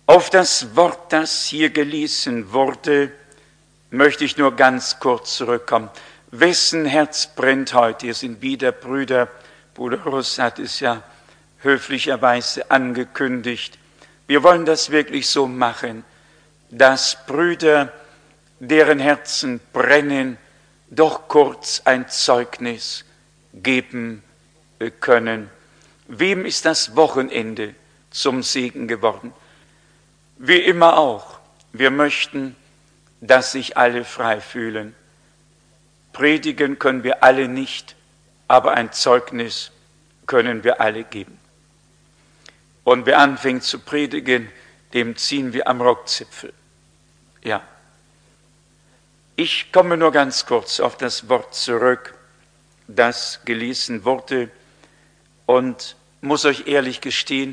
Auf das Wort, das hier gelesen wurde, möchte ich nur ganz kurz zurückkommen. Wessen Herz brennt heute? Hier sind wieder Brüder. Bruder Russ hat es ja höflicherweise angekündigt. Wir wollen das wirklich so machen, dass Brüder, deren Herzen brennen, doch kurz ein Zeugnis geben können. Wem ist das Wochenende zum Segen geworden? Wie immer auch, wir möchten, dass sich alle frei fühlen. Predigen können wir alle nicht, aber ein Zeugnis können wir alle geben. Und wer anfängt zu predigen, dem ziehen wir am Rockzipfel. Ja. Ich komme nur ganz kurz auf das Wort zurück, das gelesen wurde, und muss euch ehrlich gestehen,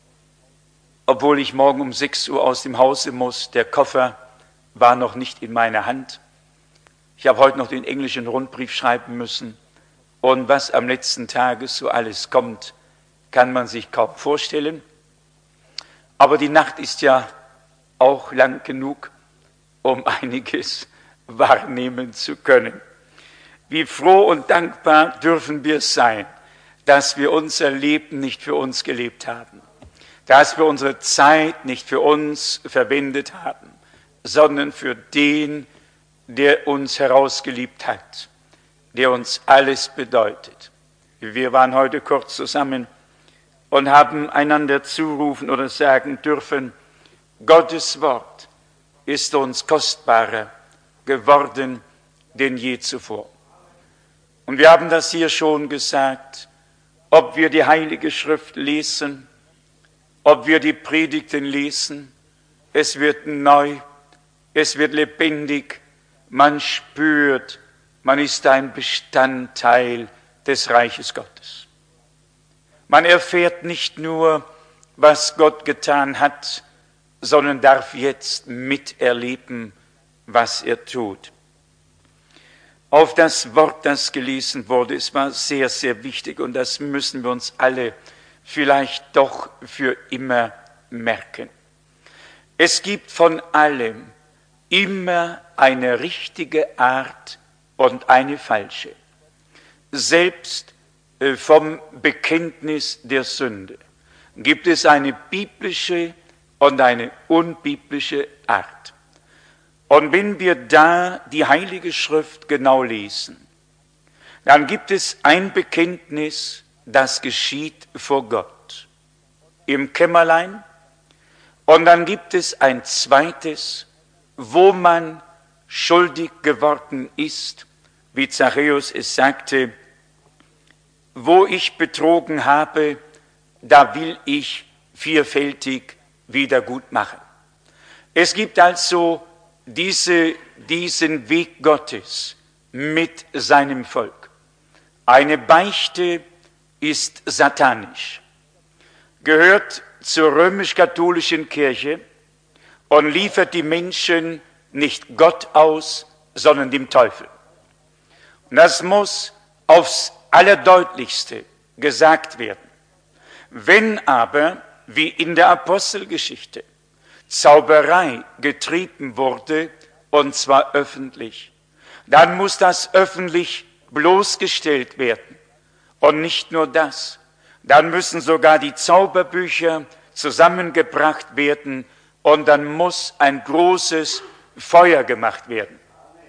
obwohl ich morgen um 6 Uhr aus dem Hause muss, der Koffer war noch nicht in meiner Hand. Ich habe heute noch den englischen Rundbrief schreiben müssen. Und was am letzten Tage so alles kommt, kann man sich kaum vorstellen. Aber die Nacht ist ja auch lang genug, um einiges wahrnehmen zu können. Wie froh und dankbar dürfen wir sein, dass wir unser Leben nicht für uns gelebt haben, dass wir unsere Zeit nicht für uns verwendet haben, sondern für den, der uns herausgeliebt hat, der uns alles bedeutet. Wir waren heute kurz zusammen und haben einander zurufen oder sagen dürfen, Gottes Wort ist uns kostbarer geworden denn je zuvor. Und wir haben das hier schon gesagt, ob wir die Heilige Schrift lesen, ob wir die Predigten lesen, es wird neu, es wird lebendig, man spürt, man ist ein Bestandteil des Reiches Gottes. Man erfährt nicht nur, was Gott getan hat, sondern darf jetzt miterleben, was er tut. Auf das Wort, das gelesen wurde, es war sehr, sehr wichtig und das müssen wir uns alle vielleicht doch für immer merken. Es gibt von allem immer eine richtige Art und eine falsche. Selbst vom Bekenntnis der Sünde gibt es eine biblische und eine unbiblische Art. Und wenn wir da die Heilige Schrift genau lesen, dann gibt es ein Bekenntnis, das geschieht vor Gott im Kämmerlein, und dann gibt es ein zweites, wo man schuldig geworden ist, wie Zachäus es sagte, wo ich betrogen habe, da will ich vierfältig wieder gut machen. Es gibt also diesen Weg Gottes mit seinem Volk. Eine Beichte ist satanisch, gehört zur römisch-katholischen Kirche und liefert die Menschen nicht Gott aus, sondern dem Teufel. Und das muss aufs Allerdeutlichste gesagt werden. Wenn aber, wie in der Apostelgeschichte, Zauberei getrieben wurde, und zwar öffentlich, dann muss das öffentlich bloßgestellt werden. Und nicht nur das, dann müssen sogar die Zauberbücher zusammengebracht werden und dann muss ein großes Feuer gemacht werden.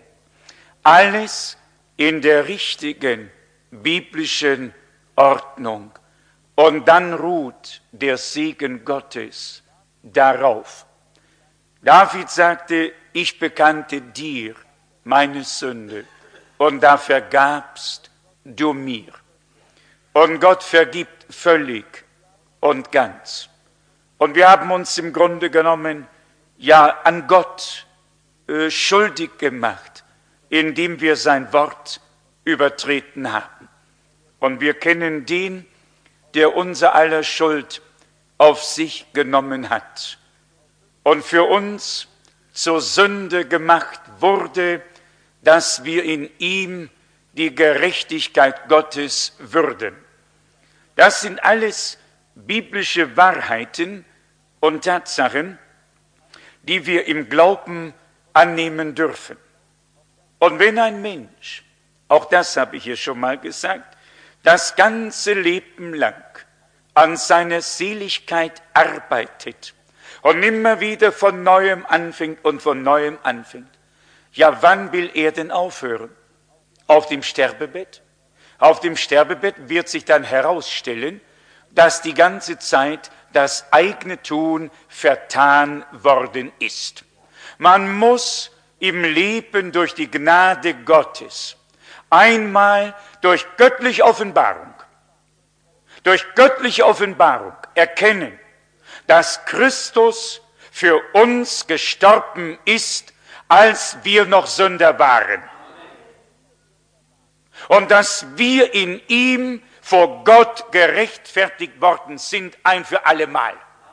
Alles in der richtigen biblischen Ordnung. Und dann ruht der Segen Gottes darauf. David sagte, ich bekannte dir meine Sünde und da vergabst du mir. Und Gott vergibt völlig und ganz. Und wir haben uns im Grunde genommen ja an Gott schuldig gemacht, indem wir sein Wort übertreten haben. Und wir kennen den, der unser aller Schuld auf sich genommen hat und für uns zur Sünde gemacht wurde, dass wir in ihm die Gerechtigkeit Gottes würden. Das sind alles biblische Wahrheiten und Tatsachen, die wir im Glauben annehmen dürfen. Und wenn ein Mensch, auch das habe ich hier schon mal gesagt, das ganze Leben lang an seiner Seligkeit arbeitet und immer wieder von Neuem anfängt und von Neuem anfängt, ja, wann will er denn aufhören? Auf dem Sterbebett? Auf dem Sterbebett wird sich dann herausstellen, dass die ganze Zeit das eigene Tun vertan worden ist. Man muss im Leben durch die Gnade Gottes einmal durch göttliche Offenbarung erkennen, dass Christus für uns gestorben ist, als wir noch Sünder waren. Und dass wir in ihm vor Gott gerechtfertigt worden sind, ein für allemal.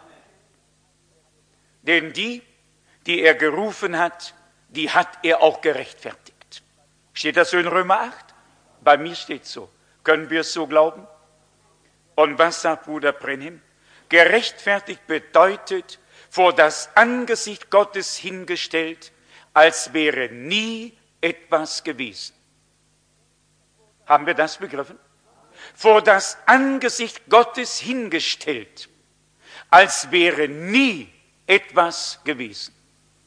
Denn die er gerufen hat, die hat er auch gerechtfertigt. Steht das so in Römer 8? Bei mir steht so. Können wir es so glauben? Und was sagt Bruder Brenhem? Gerechtfertigt bedeutet, vor das Angesicht Gottes hingestellt, als wäre nie etwas gewesen. Haben wir das begriffen? Vor das Angesicht Gottes hingestellt, als wäre nie etwas gewesen.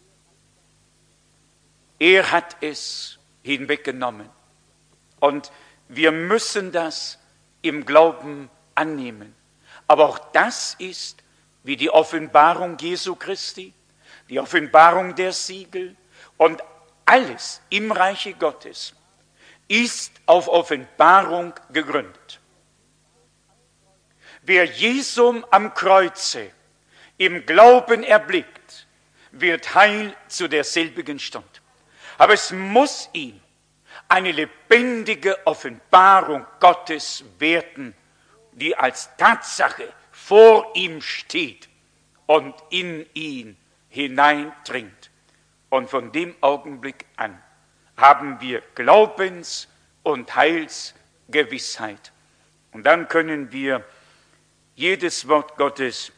Er hat es hinweggenommen. Und wir müssen das im Glauben annehmen. Aber auch das ist wie die Offenbarung Jesu Christi, die Offenbarung der Siegel und alles im Reiche Gottes ist auf Offenbarung gegründet. Wer Jesum am Kreuze im Glauben erblickt, wird heil zu derselbigen Stunde. Aber es muss ihm eine lebendige Offenbarung Gottes werden, die als Tatsache vor ihm steht und in ihn hineindringt. Und von dem Augenblick an haben wir Glaubens- und Heilsgewissheit. Und dann können wir jedes Wort Gottes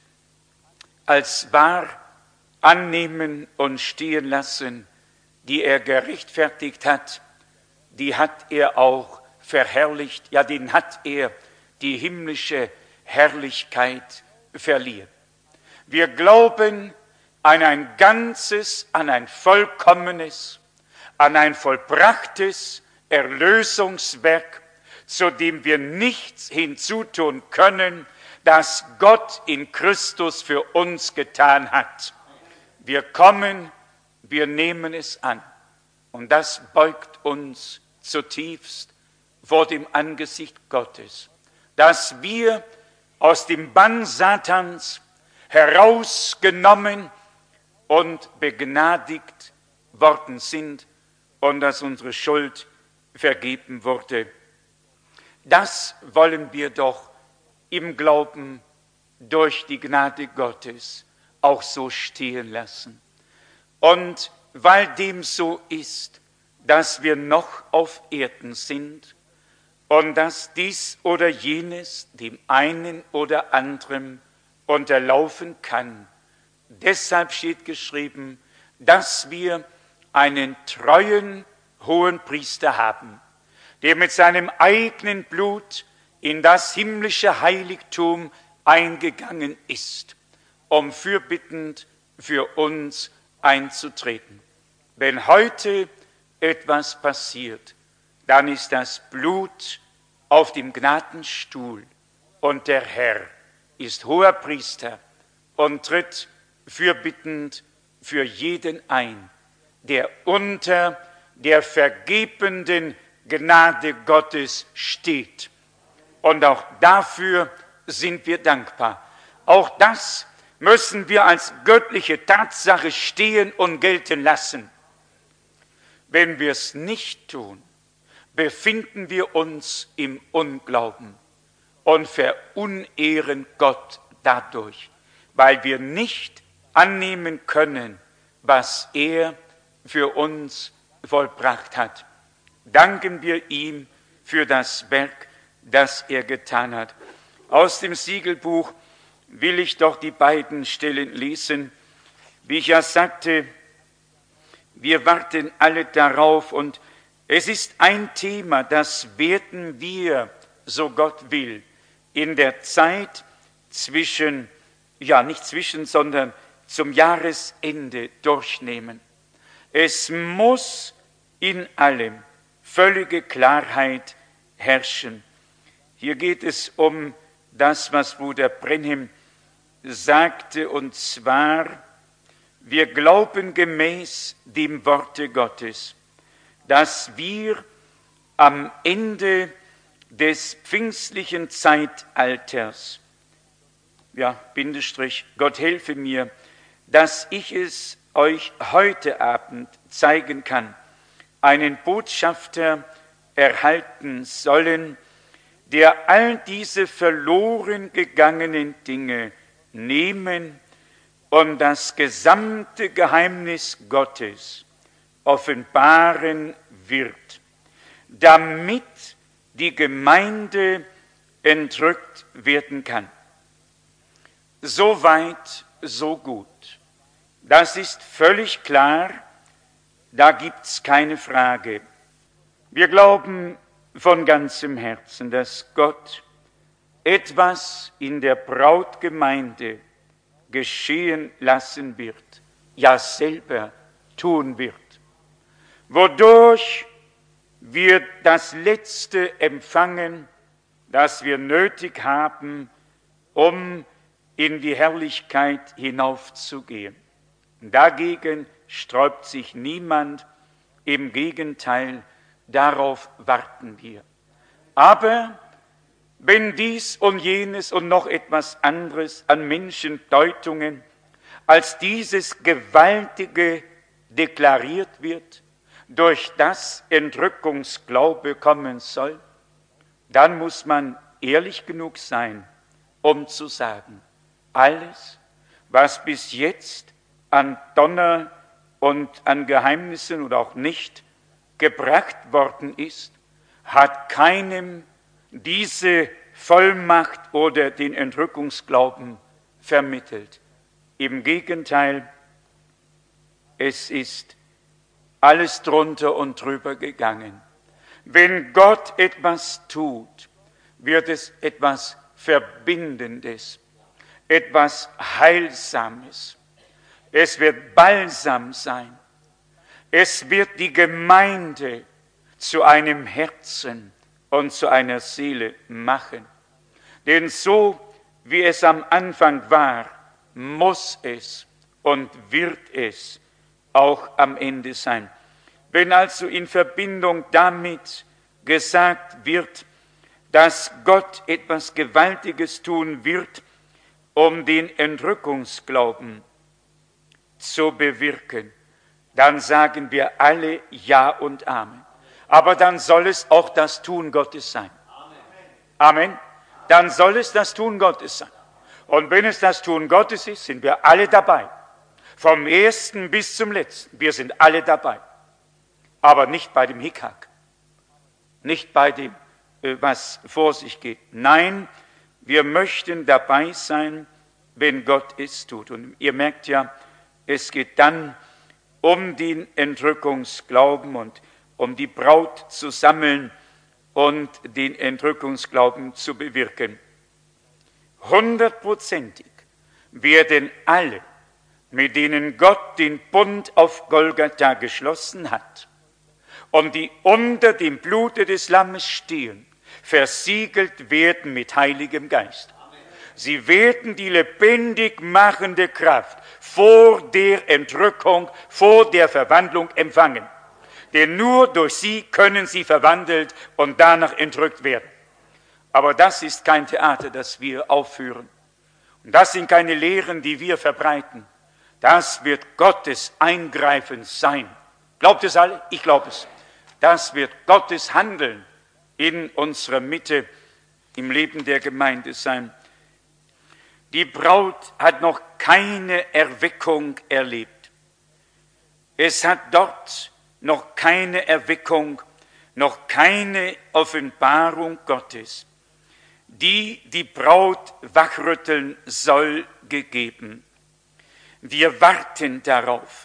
als wahr annehmen und stehen lassen, die er gerechtfertigt hat, die hat er auch verherrlicht, ja, den hat er die himmlische Herrlichkeit verliehen. Wir glauben an ein ganzes, an ein vollkommenes, an ein vollbrachtes Erlösungswerk, zu dem wir nichts hinzutun können, das Gott in Christus für uns getan hat. Wir kommen, wir nehmen es an. Und das beugt uns zutiefst vor dem Angesicht Gottes, dass wir aus dem Bann Satans herausgenommen und begnadigt worden sind und dass unsere Schuld vergeben wurde. Das wollen wir doch im Glauben durch die Gnade Gottes auch so stehen lassen. Und weil dem so ist, dass wir noch auf Erden sind und dass dies oder jenes dem einen oder anderen unterlaufen kann, deshalb steht geschrieben, dass wir einen treuen Hohenpriester haben, der mit seinem eigenen Blut in das himmlische Heiligtum eingegangen ist, um fürbittend für uns einzutreten. Wenn heute etwas passiert, dann ist das Blut auf dem Gnadenstuhl und der Herr ist Hoherpriester und tritt fürbittend für jeden ein, der unter der vergebenden Gnade Gottes steht. Und auch dafür sind wir dankbar. Auch das müssen wir als göttliche Tatsache stehen und gelten lassen. Wenn wir es nicht tun, befinden wir uns im Unglauben und verunehren Gott dadurch, weil wir nicht annehmen können, was er für uns vollbracht hat. Danken wir ihm für das Werk, das er getan hat. Aus dem Siegelbuch will ich doch die beiden Stellen lesen, Wie ich ja sagte, wir warten alle darauf und es ist ein Thema, das werden wir, so Gott will, in der Zeit sondern zum Jahresende durchnehmen. Es muss in allem völlige Klarheit herrschen. Hier geht es um das, was Bruder Brenhem sagte, und zwar, wir glauben gemäß dem Worte Gottes, dass wir am Ende des pfingstlichen Zeitalters, Gott helfe mir, dass ich es euch heute Abend zeigen kann, einen Botschafter erhalten sollen, der all diese verloren gegangenen Dinge nehmen und das gesamte Geheimnis Gottes offenbaren wird, damit die Gemeinde entrückt werden kann. So weit, so gut. Das ist völlig klar, da gibt es keine Frage. Wir glauben von ganzem Herzen, dass Gott etwas in der Brautgemeinde geschehen lassen wird, ja selber tun wird, wodurch wir das Letzte empfangen, das wir nötig haben, um in die Herrlichkeit hinaufzugehen. Dagegen sträubt sich niemand, im Gegenteil, darauf warten wir. Aber wenn dies und jenes und noch etwas anderes an Menschendeutungen als dieses Gewaltige deklariert wird, durch das Entrückungsglaube kommen soll, dann muss man ehrlich genug sein, um zu sagen, alles, was bis jetzt an Donner und an Geheimnissen oder auch nicht gebracht worden ist, hat keinem diese Vollmacht oder den Entrückungsglauben vermittelt. Im Gegenteil, es ist alles drunter und drüber gegangen. Wenn Gott etwas tut, wird es etwas Verbindendes, etwas Heilsames. Es wird Balsam sein. Es wird die Gemeinde zu einem Herzen und zu einer Seele machen. Denn so wie es am Anfang war, muss es und wird es auch am Ende sein. Wenn also in Verbindung damit gesagt wird, dass Gott etwas Gewaltiges tun wird, um den Entrückungsglauben zu bewirken, dann sagen wir alle Ja und Amen. Aber dann soll es auch das Tun Gottes sein. Amen. Dann soll es das Tun Gottes sein. Und wenn es das Tun Gottes ist, sind wir alle dabei. Vom ersten bis zum letzten. Wir sind alle dabei. Aber nicht bei dem Hickhack. Nicht bei dem, was vor sich geht. Nein, wir möchten dabei sein, wenn Gott es tut. Und ihr merkt ja, es geht dann um den Entrückungsglauben und um die Braut zu sammeln und den Entrückungsglauben zu bewirken. 100%ig werden alle, mit denen Gott den Bund auf Golgatha geschlossen hat und die unter dem Blute des Lammes stehen, versiegelt werden mit Heiligem Geist. Sie werden die lebendig machende Kraft vor der Entrückung, vor der Verwandlung empfangen. Denn nur durch sie können sie verwandelt und danach entrückt werden. Aber das ist kein Theater, das wir aufführen. Und das sind keine Lehren, die wir verbreiten. Das wird Gottes Eingreifen sein. Glaubt es alle? Ich glaube es. Das wird Gottes Handeln in unserer Mitte, im Leben der Gemeinde sein. Die Braut hat noch keine Erweckung erlebt. Es hat dort noch keine Erweckung, noch keine Offenbarung Gottes, die die Braut wachrütteln soll, gegeben. Wir warten darauf.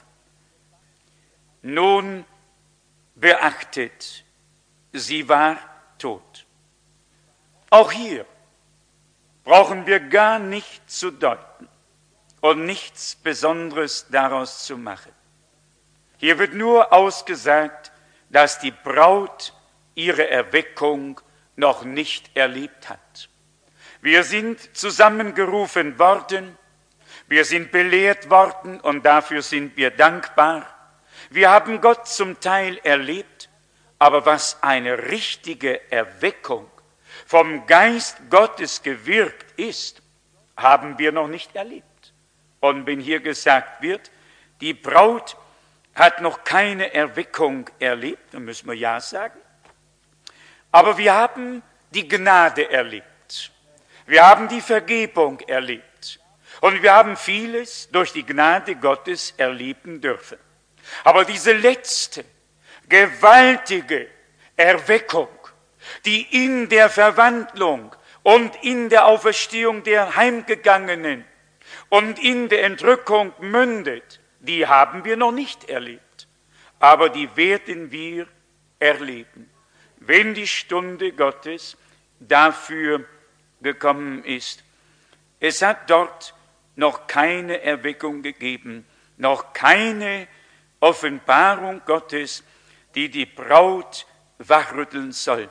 Nun beachtet, sie war tot. Auch hier brauchen wir gar nicht zu deuten und nichts Besonderes daraus zu machen. Hier wird nur ausgesagt, dass die Braut ihre Erweckung noch nicht erlebt hat. Wir sind zusammengerufen worden, wir sind belehrt worden und dafür sind wir dankbar. Wir haben Gott zum Teil erlebt, aber was eine richtige Erweckung vom Geist Gottes gewirkt ist, haben wir noch nicht erlebt. Und wenn hier gesagt wird, die Braut hat noch keine Erweckung erlebt, dann müssen wir ja sagen. Aber wir haben die Gnade erlebt. Wir haben die Vergebung erlebt. Und wir haben vieles durch die Gnade Gottes erleben dürfen. Aber diese letzte, gewaltige Erweckung, die in der Verwandlung und in der Auferstehung der Heimgegangenen und in der Entrückung mündet, die haben wir noch nicht erlebt. Aber die werden wir erleben, wenn die Stunde Gottes dafür gekommen ist. Es hat dort noch keine Erweckung gegeben, noch keine Offenbarung Gottes, die die Braut wachrütteln soll.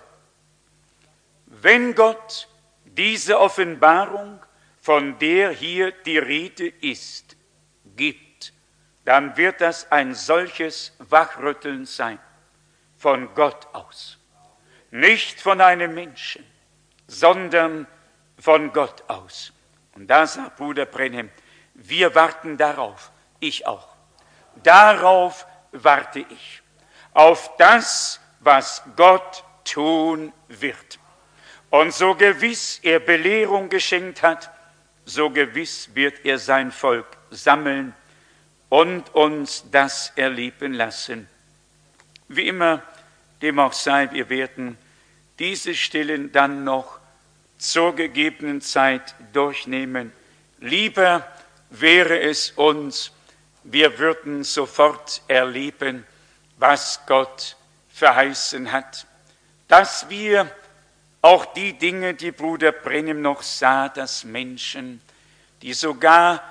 Wenn Gott diese Offenbarung, von der hier die Rede ist, gibt, dann wird das ein solches Wachrütteln sein, von Gott aus. Nicht von einem Menschen, sondern von Gott aus. Und da sagt Bruder Brenhem, wir warten darauf, ich auch. Darauf warte ich, auf das, was Gott tun wird. Und so gewiss er Belehrung geschenkt hat, so gewiss wird er sein Volk sammeln und uns das erleben lassen. Wie immer dem auch sei, wir werden diese Stillen dann noch zur gegebenen Zeit durchnehmen. Lieber wäre es uns, wir würden sofort erleben, was Gott verheißen hat, dass wir auch die Dinge, die Bruder Brenhem noch sah, dass Menschen, die sogar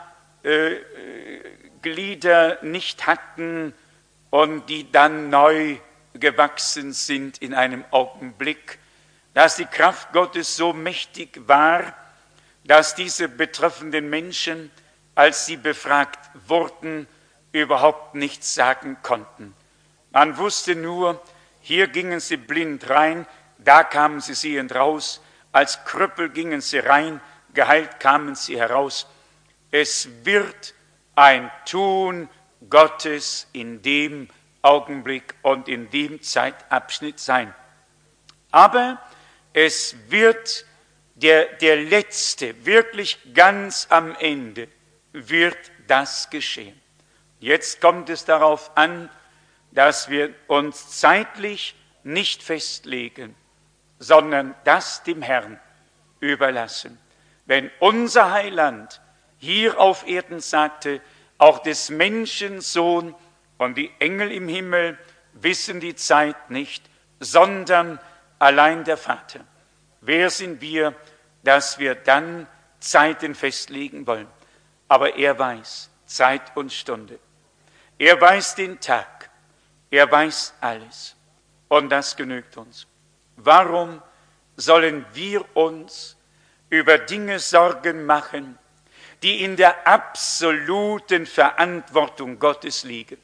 Glieder nicht hatten und die dann neu gewachsen sind in einem Augenblick, dass die Kraft Gottes so mächtig war, dass diese betreffenden Menschen, als sie befragt wurden, überhaupt nichts sagen konnten. Man wusste nur, hier gingen sie blind rein, da kamen sie sehend raus, als Krüppel gingen sie rein, geheilt kamen sie heraus. Es wird ein Tun Gottes in dem Augenblick und in dem Zeitabschnitt sein. Aber es wird der Letzte, wirklich ganz am Ende, wird das geschehen. Jetzt kommt es darauf an, dass wir uns zeitlich nicht festlegen, sondern das dem Herrn überlassen. Wenn unser Heiland hier auf Erden sagte, auch des Menschen Sohn und die Engel im Himmel wissen die Zeit nicht, sondern allein der Vater. Wer sind wir, dass wir dann Zeiten festlegen wollen? Aber er weiß Zeit und Stunde. Er weiß den Tag. Er weiß alles. Und das genügt uns. Warum sollen wir uns über Dinge Sorgen machen, die in der absoluten Verantwortung Gottes liegen?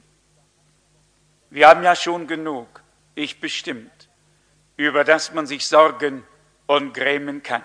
Wir haben ja schon genug, ich bestimmt, über das man sich sorgen und grämen kann.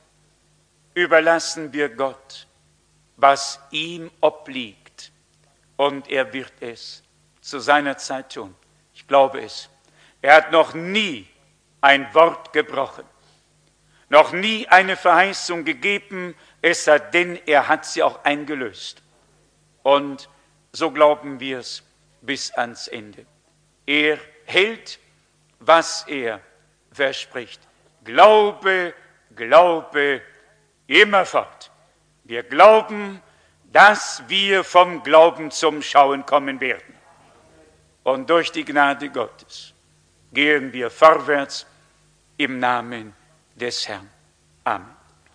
Überlassen wir Gott, was ihm obliegt, und er wird es zu seiner Zeit tun. Ich glaube es. Er hat noch nie ein Wort gebrochen, noch nie eine Verheißung gegeben, es sei denn, er hat sie auch eingelöst. Und so glauben wir es bis ans Ende. Er hält, was er verspricht. Glaube, Glaube, immerfort. Wir glauben, dass wir vom Glauben zum Schauen kommen werden. Und durch die Gnade Gottes gehen wir vorwärts im Namen des Herrn. Amen.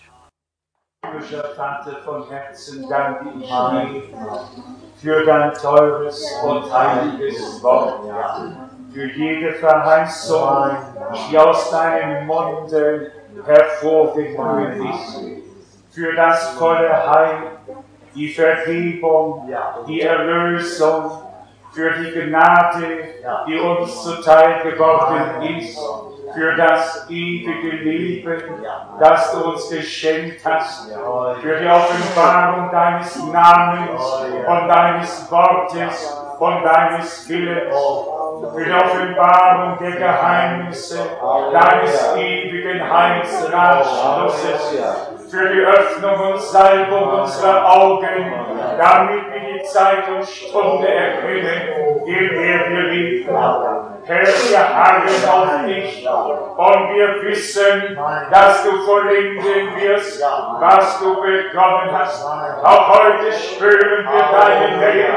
Himmlischer Vater, von Herzen danke ich dir für dein teures und heiliges Wort, für jede Verheißung, die aus deinem Munde hervorgegangen ist, für das volle Heil, die Vergebung, die Erlösung, für die Gnade, die uns zuteil geworden ist, für das ewige Leben, das du uns geschenkt hast, für die Offenbarung deines Namens und deines Wortes und deines Willens, für die Offenbarung der Geheimnisse deines ewigen Heilsratschlusses, für die Öffnung und Salbung unserer Augen, damit wir die Zeit und Stunde erkennen, in der wir leben. Herr, wir harren auf dich und wir wissen, dass du vollenden wirst, was du begonnen hast. Auch heute spüren wir deine Nähe.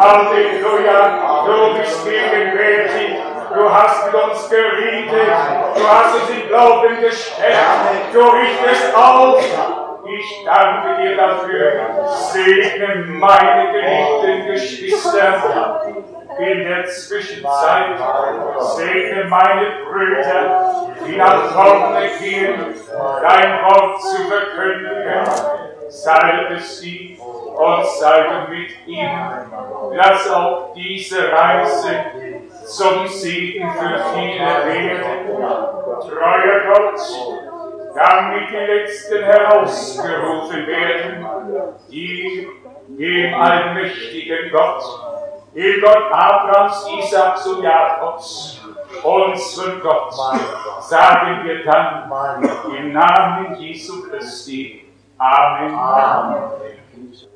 Halleluja, du bist gegenwärtig. Du hast mit uns geredet, du hast uns im Glauben gestärkt, du richtest auf. Ich danke dir dafür. Segne meine geliebten Geschwister in der Zwischenzeit. Segne meine Brüder, die nach vorne gehen, dein Wort zu verkündigen. Salbe sie und sei du mit ihnen. Lass auch diese Reise zum Segen für viele werden. Treuer Gott, damit die Letzten herausgerufen werden, die dem allmächtigen Gott, dem Gott Abrahams, Isaaks und Jakobs, unseren Gott, sagen wir dann im Namen Jesu Christi. Amen. Amen.